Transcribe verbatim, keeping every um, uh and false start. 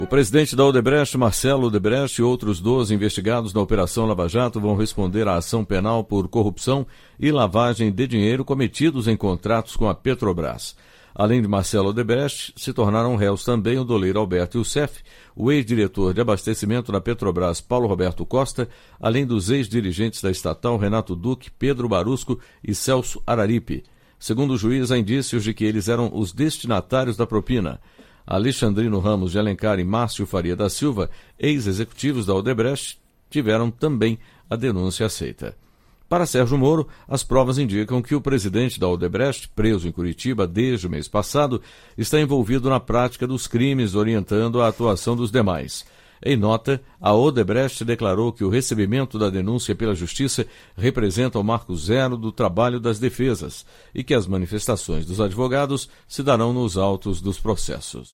O presidente da Odebrecht, Marcelo Odebrecht, e outros doze investigados na Operação Lava Jato vão responder à ação penal por corrupção e lavagem de dinheiro cometidos em contratos com a Petrobras. Além de Marcelo Odebrecht, se tornaram réus também o doleiro Alberto Youssef, o ex-diretor de abastecimento da Petrobras, Paulo Roberto Costa, além dos ex-dirigentes da estatal Renato Duque, Pedro Barusco e Celso Araripe. Segundo o juiz, há indícios de que eles eram os destinatários da propina. Alexandrino Ramos de Alencar e Márcio Faria da Silva, ex-executivos da Odebrecht, tiveram também a denúncia aceita. Para Sérgio Moro, as provas indicam que o presidente da Odebrecht, preso em Curitiba desde o mês passado, está envolvido na prática dos crimes, orientando a atuação dos demais. Em nota, a Odebrecht declarou que o recebimento da denúncia pela Justiça representa o marco zero do trabalho das defesas e que as manifestações dos advogados se darão nos autos dos processos.